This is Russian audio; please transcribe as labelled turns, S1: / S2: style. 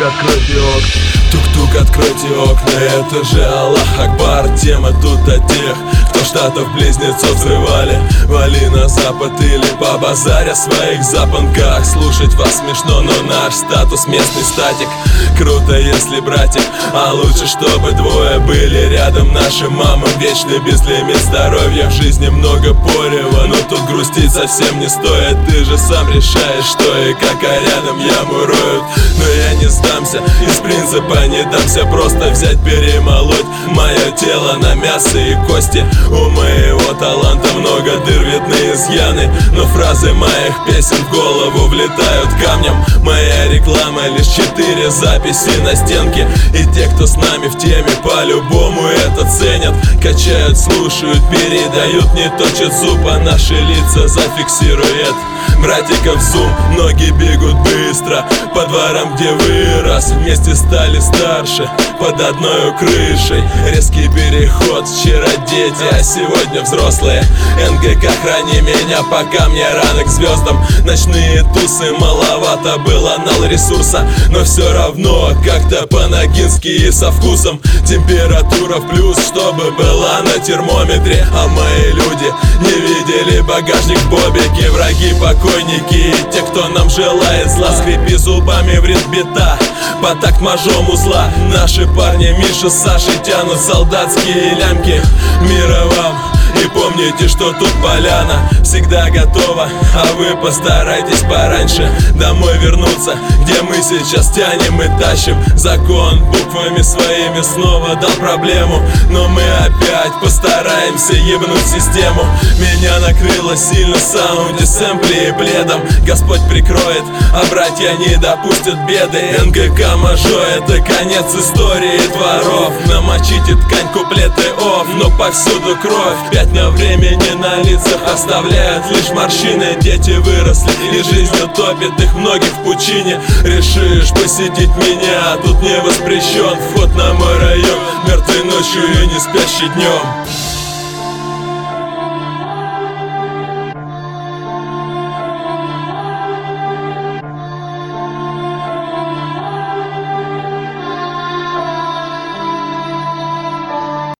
S1: откройте окна.
S2: Тук-тук, откройте окна, это же Аллах Акбар. Тема тут о тех, кто штатов-близнецов взрывали. Вали на запад или по базаре в своих запонках. Слушать вас смешно, но наш статус местный статик. Круто, если братик, а лучше, чтобы двое были рядом. Нашим мамам вечный безлимит здоровья. В жизни много порева, но тут грустить совсем не стоит. Ты же сам решаешь, что и как, а рядом яму роют. Но я не сдамся, из принципа не дамся. Просто взять, перемолоть мое тело на мясо и кости. У моего таланта много дыр, видны изъяны, но фразы моих песен в голову влетают камнем. Моя реклама лишь 4 записи на стенке. И те, кто с нами в теме, по-любому это ценят. Качают, слушают, передают, не точат зуб, а наши лица зафиксирует братиков зум. Ноги бегут быстро по дворам, где вырос. Вместе стали старше, под одной крышей. Резкий переход, вчера дети, а сегодня взрослые. НГК, храни меня, пока мне рано к звездам. Ночные тусы, маловато было нал ресурса, но все равно как-то по-ногински и со вкусом. Температура в плюс, чтобы была на термометре. А мои люди не видели багажник в бобике. Враги, покойники и те, кто нам желает зла. Скрипи зубами в ритм бита, по такт мажом узла. Наши парни Миша с Сашей тянут солдатские лямки. Мира вам, и помните, что тут поляна всегда готова, а вы постарайтесь пораньше домой вернуться, где мы сейчас тянем и тащим. Закон буквами своими снова дал проблему, но мы опять постараемся ебнуть систему. Меня накрыло сильно в саунде, сэмпле и бледом. Господь прикроет, а братья не допустят беды. НГК Мажо, это конец истории дворов. Намочите ткань, куплеты офф, но повсюду кровь. 5 на времени на лицах оставляют лишь морщины. Дети выросли и жизнь утопит их многих в пучине. Решишь посетить меня, а тут не воспрещен вход на мой район. Мертвой ночью и не спящий днем.